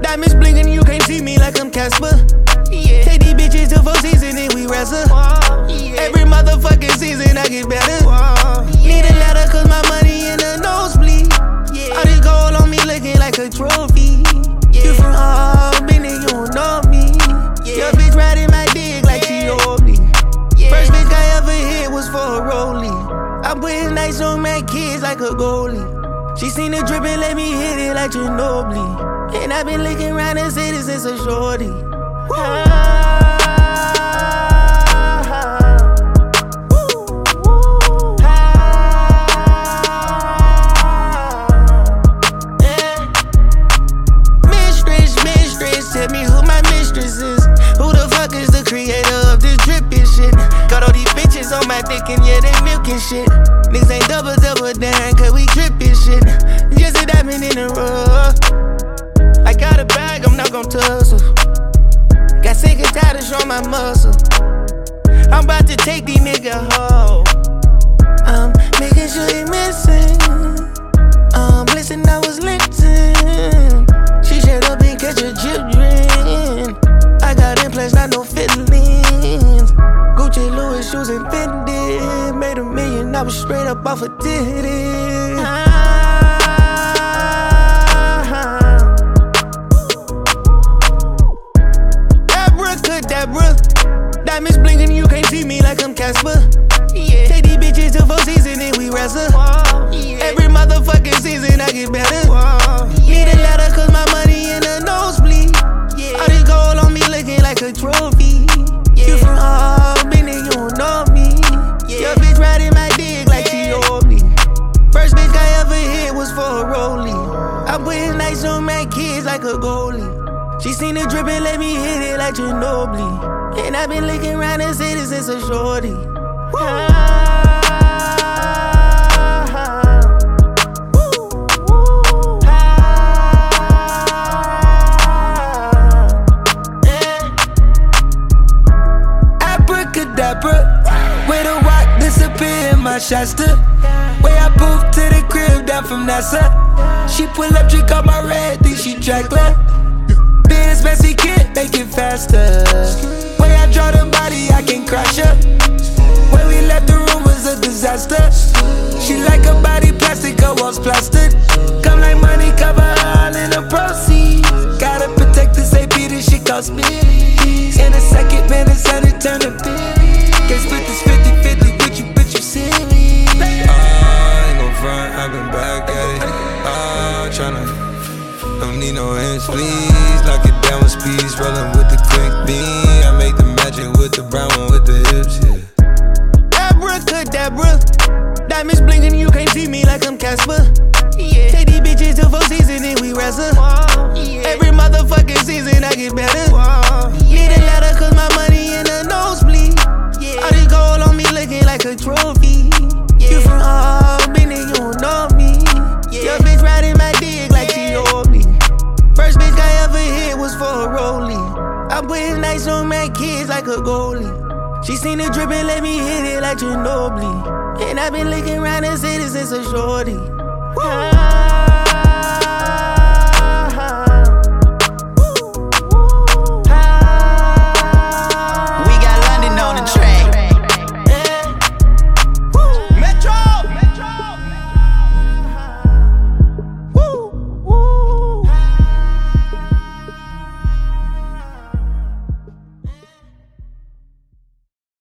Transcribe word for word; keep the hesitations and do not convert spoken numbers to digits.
Diamonds blinking, you can't see me like I'm Casper. Yeah. Take these bitches to four seasons and we wrestle. Yeah. Every motherfucking season I get better. Yeah. Need a ladder cause my money in the nosebleed. Yeah. All this gold on me looking like a trophy. Yeah. You from Albany, you don't know me. Yeah. Your bitch riding my dick like she owed me. Yeah. First bitch I ever hit was for a rollie. I put his nights on my kids like a goalie. She seen the drip and let me hit it like Ginobili. And I been licking around the city since a shorty. Ah. Tell me who my mistress is. Who the fuck is the creator of this drippin' shit? Got all these bitches on my dick and yeah, they milkin' shit. Niggas ain't double double down cause we drippin' shit. Just a diamond in the rough. I got a bag, I'm not gon' tussle. Got sick and tired of showing my muscle. I'm about to take these niggas home. I'm making sure they missing. Um, listen, I was lifting. She shut up and catch her children. I got implants, not no feelings. Gucci, Louis, shoes, and Fendi. Made a million, I was straight up off a titty. Ah. Abracadabra. Diamonds blinking, you can't see me like I'm Casper. Yeah. Take these bitches to four seasons and we wrestle. Yeah. Every motherfucking season I get better. Yeah. Need a ladder cause my money in the nosebleed. Yeah. All this gold on me looking like a trophy. Yeah. You from Albany, you don't know me. Yeah. Your bitch riding my dick like she owed me. First bitch I ever hit was for a rollie. I put his nights on my kids like a goalie. She seen the drip and let me hit it like Ginobili. And I been licking around the city since a shorty. Ah. Way the rock disappear in my Shasta. Way I poof to the crib down from NASA. She pull up, drink up my red, think she track left. Benz messy kid, make it faster. Way I draw the body, I can crash her. When we left the room was a disaster. She like her body plastic, her walls plastered. Come like money, cover all in the proceeds. Gotta protect this A P, this shit cost me. In a second, man, it's time to turn to billies. Can't split this fifty fifty with you, bitch, you silly. I ain't gon' front, I've been back at it. Ah, tryna, don't need no hands, please. Lock it down with speeds, rollin' with the quick beam. I make the magic with the brown one with the hips, yeah. Abracadabra. Diamonds blinking, you can't see me like I'm Casper. Yeah. Take these bitches to four seasons and we wrestle. Yeah. Every motherfucking season I get better. Need a ladder cause my money in the nosebleed. Yeah. All this gold on me looking like a trophy. Yeah. You from Albany, you don't know me. Yeah. Your bitch riding my dick like she owed me. First bitch I ever hit was for a rollie. I put his nights on my kids like a goalie. She seen the drip and let me hit it like Ginobili. And I been licking around the city since a shorty. Ah.